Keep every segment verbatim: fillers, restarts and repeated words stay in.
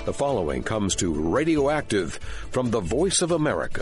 The following comes to Radioactive from the Voice of America.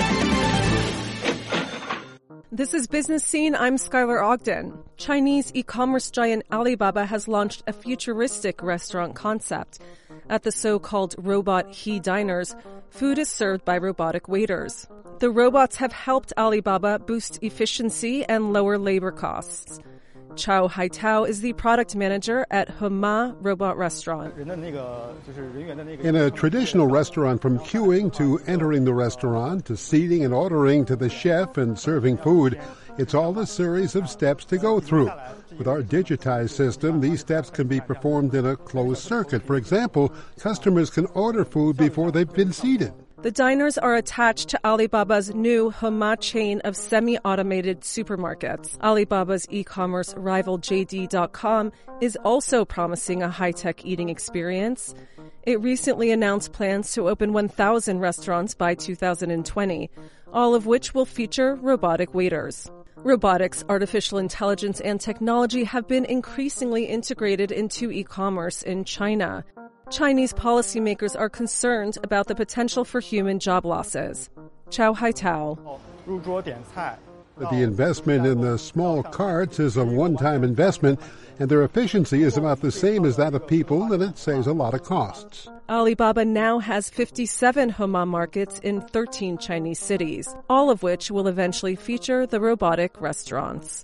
This is Business Scene. I'm Skylar Ogden. Chinese e-commerce giant Alibaba has launched a futuristic restaurant concept. At the so-called robot He Diners, food is served by robotic waiters. The robots have helped Alibaba boost efficiency and lower labor costs. Chao Haitao is the product manager at Hema Robot Restaurant. In a traditional restaurant, from queuing to entering the restaurant to seating and ordering to the chef and serving food, it's all a series of steps to go through. With our digitized system, these steps can be performed in a closed circuit. For example, customers can order food before they've been seated. The diners are attached to Alibaba's new Hema chain of semi-automated supermarkets. Alibaba's e-commerce rival J D dot com is also promising a high-tech eating experience. It recently announced plans to open one thousand restaurants by two thousand twenty, all of which will feature robotic waiters. Robotics, artificial intelligence, and technology have been increasingly integrated into e-commerce in China. Chinese policymakers are concerned about the potential for human job losses. Chao Haitao. The investment in the small carts is a one-time investment, and their efficiency is about the same as that of people, and it saves a lot of costs. Alibaba now has fifty-seven Hema markets in thirteen Chinese cities, all of which will eventually feature the robotic restaurants.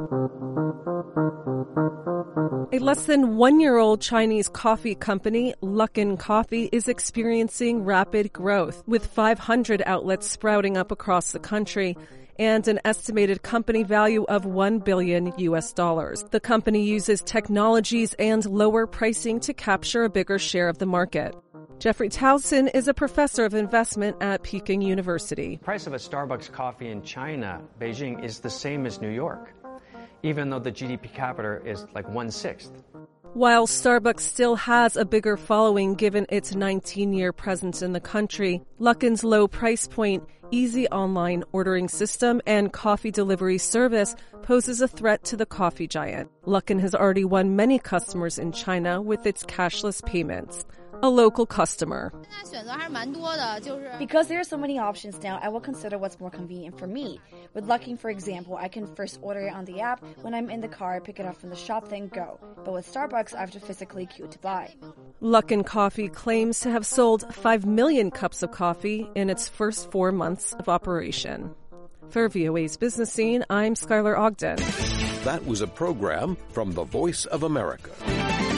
A less than one-year-old Chinese coffee company, Luckin Coffee, is experiencing rapid growth, with five hundred outlets sprouting up across the country and an estimated company value of one billion U S dollars. The company uses technologies and lower pricing to capture a bigger share of the market. Jeffrey Towson is a professor of investment at Peking University. The price of a Starbucks coffee in China, Beijing, is the same as New York, even though the G D P per capita is like one-sixth. While Starbucks still has a bigger following given its nineteen-year presence in the country, Luckin's low price point, easy online ordering system, and coffee delivery service poses a threat to the coffee giant. Luckin has already won many customers in China with its cashless payments. A local customer. Because there are so many options now, I will consider what's more convenient for me. With Luckin, for example, I can first order it on the app. When I'm in the car, pick it up from the shop, then go. But with Starbucks, I have to physically queue to buy. Luckin Coffee claims to have sold five million cups of coffee in its first four months of operation. For V O A's Business Scene, I'm Skylar Ogden. That was a program from the Voice of America.